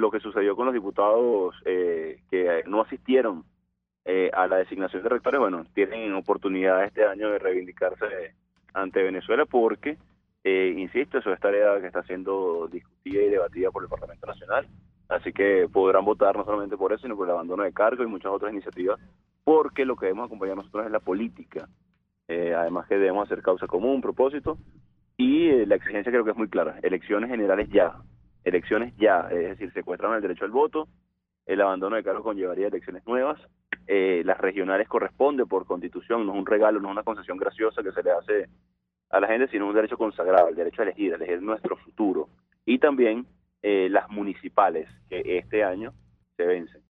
lo que sucedió con los diputados que no asistieron a la designación de rectores, bueno, tienen oportunidad este año de reivindicarse ante Venezuela porque, insisto, eso es tarea que está siendo discutida y debatida por el Parlamento Nacional, así que podrán votar no solamente por eso, sino por el abandono de cargo y muchas otras iniciativas, porque lo que debemos acompañar nosotros es la política, además que debemos hacer causa común, propósito, y la exigencia creo que es muy clara, elecciones ya, es decir, secuestran el derecho al voto, el abandono de cargo conllevaría elecciones nuevas, las regionales corresponde por constitución, no es un regalo, no es una concesión graciosa que se le hace a la gente, sino un derecho consagrado, el derecho a elegir nuestro futuro. Y también las municipales, que este año se vencen.